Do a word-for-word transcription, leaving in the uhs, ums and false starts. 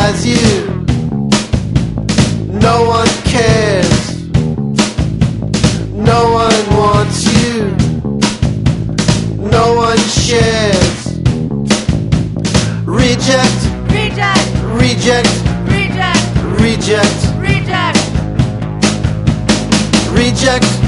has you. No one cares. No one wants you. No one shares. Reject. Reject. Reject. Reject. Reject. Reject. Reject.